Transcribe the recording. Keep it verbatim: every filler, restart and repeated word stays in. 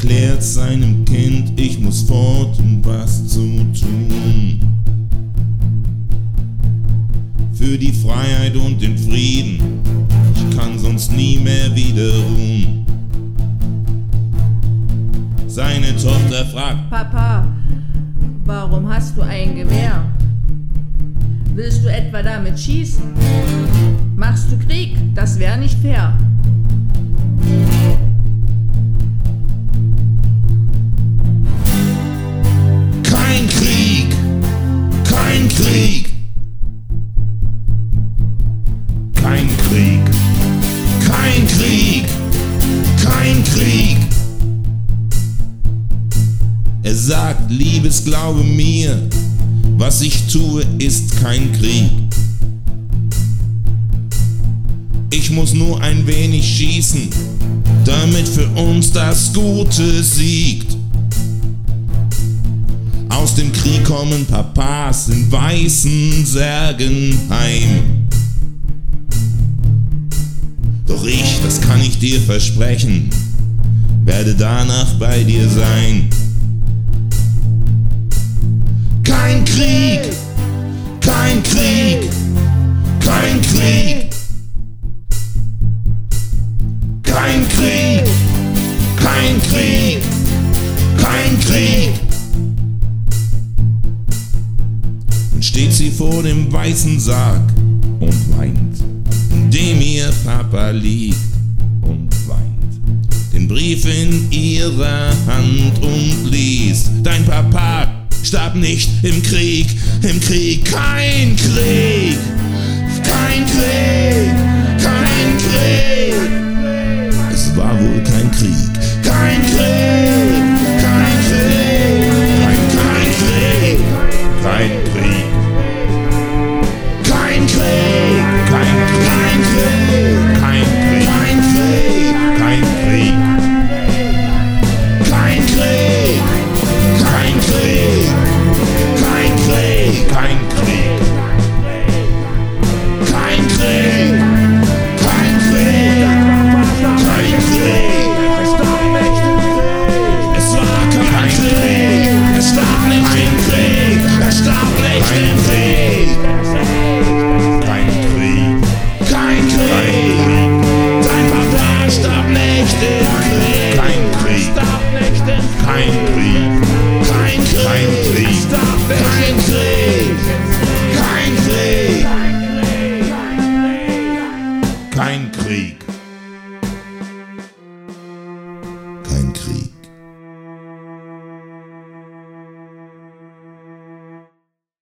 erklärt seinem Kind, ich muss fort, um was zu tun. Für die Freiheit und den Frieden, ich kann sonst nie mehr wieder ruhen. Seine Tochter fragt: Papa, warum hast du ein Gewehr? Willst du etwa damit schießen? Machst du Krieg? Das wäre nicht fair. Kein Krieg, kein Krieg, kein Krieg, kein Krieg, kein Krieg. Er sagt: Liebes, glaube mir, was ich tue, ist kein Krieg. Ich muss nur ein wenig schießen, damit für uns das Gute siegt. Aus dem Krieg kommen Papas in weißen Särgen heim. Doch ich, das kann ich dir versprechen, werde danach bei dir sein. Kein Krieg, kein Krieg, kein Krieg, kein Krieg, kein Krieg, kein Krieg. Und steht sie vor dem weißen Sarg und weint, in dem ihr Papa liegt und weint. Den Brief in ihrer Hand und liest: Dein Papa starb nicht im Krieg, im Krieg, kein Krieg, kein Krieg, kein Krieg. Es war wohl kein Krieg, kein Krieg, kein Krieg, kein, kein Krieg, kein Krieg, kein Krieg, kein, kein Krieg, kein Krieg, kein Krieg, kein Krieg, kein Krieg, kein Krieg, kein Krieg, kein Krieg, kein Krieg, kein Krieg, kein Krieg. Es war kein Krieg, es starb nicht im Krieg, es starb nicht im Krieg. Kein Krieg, kein Krieg, dein Papa starb nicht im Krieg. Kein Krieg, starb nicht im Krieg. Kein Krieg, kein Krieg, kein Krieg, kein Krieg, kein Krieg, kein Krieg.